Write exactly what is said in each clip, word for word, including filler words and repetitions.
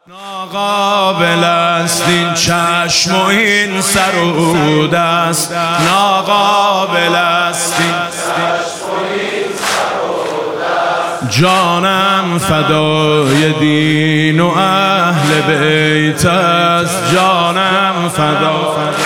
ناقابل است این چشم و این سر و دست، ناقابل است این چشم و این سر و دست. جانم فدای دین و اهل بیت است، جانم فدای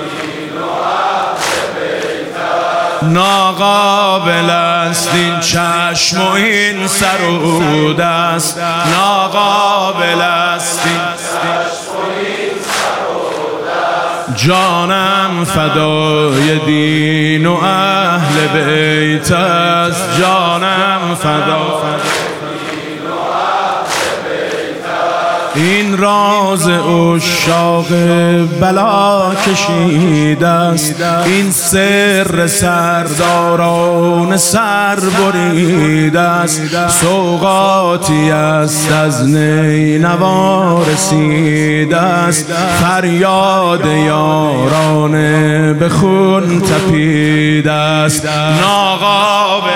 ناقابل است این چشم و این سر و دست، ناقابل است این چشم و این سر و دست. جانم فدای دین و اهل بیت است، جانم فدای این راز عشاق بلا کشیده است، این سر سرداران سر بریده است. سوغاتی است از نینوا رسیده است، فریاد یاران به خون تپیده است. ناقابل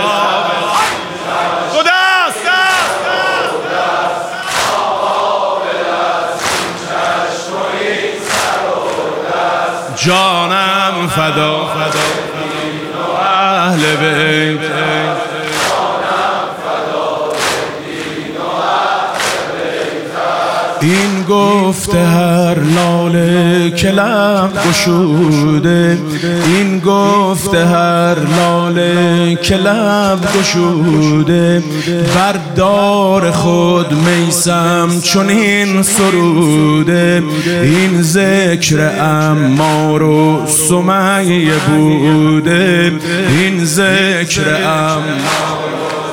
جانم فدا دین و اهل بیت، جانم فدا دین و اهل بیت. این گفته هر لاله که لب گشوده، این گفته هر لاله که لب گشوده. بر دار خود میسم چنین سروده، این ذکر عمار و سمیه بوده، این ذکر عمار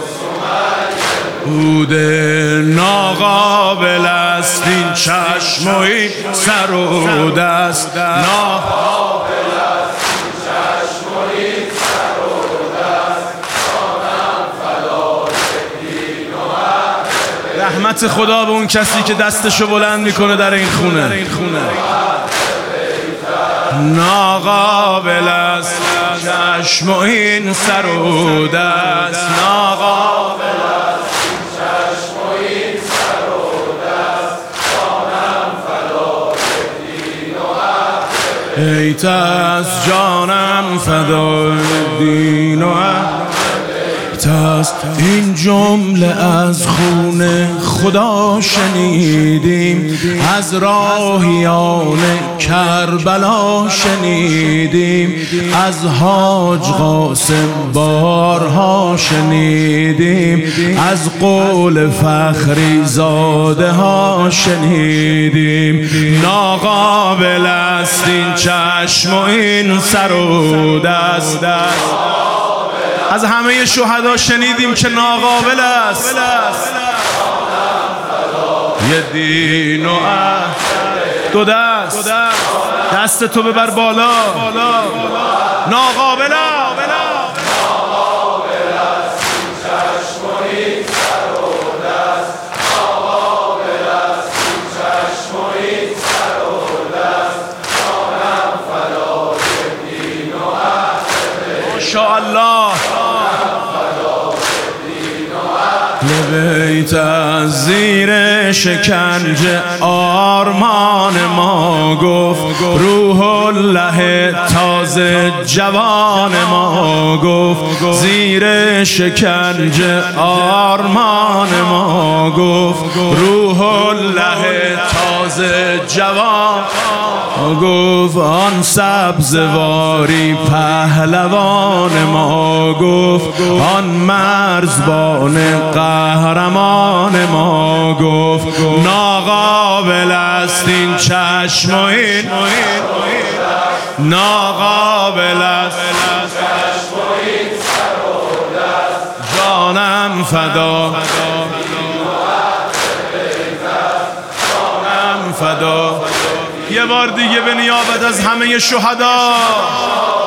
بوده. ناقابل است این چشم و این سر و دست، ناقابل است این چشم و این سر و دست. جانم فدای دین و اهل بیت. رحمت خدا به اون کسی که دستشو بلند میکنه در این خونه. ناقابل است چشم و این سر و دست، ناقابل است این چشم و این سر و دست. جانم فدای دین و اهل بیت است، جانم فدای دین و اهل بیت است. این جمله از خون خدا شنیدیم، از راهیان کربلا شنیدیم، از حاج قاسم بارها شنیدیم، از قول فخری زاده ها شنیدیم. ناقابل است این چشم و این سر و دست. از همه شهدا شنیدیم که ناقابل است یه دین و اهل. دو دست دست تو ببر بالا. ناقابل است این چشم و این سر و دست، ناقابل است این چشم و این سر و دست. جانم فدای دین و اهل بیت. ماشاءالله بیت. از زیر شکنجه آرمان ما گفت، روح الله تازه جوان ما گفت. زیر شکنجه آرمان ما گفت، روح الله تازه جوان گفت. آن سبزواری پهلوان ما گفت، آن مرزبان قهرمان ما گفت. ناقابل است این چشم و این، ناقابل است این چشم و این سر و دست. جانم فدا جانم فدا. یه بار دیگه به نیابت از همه شهدا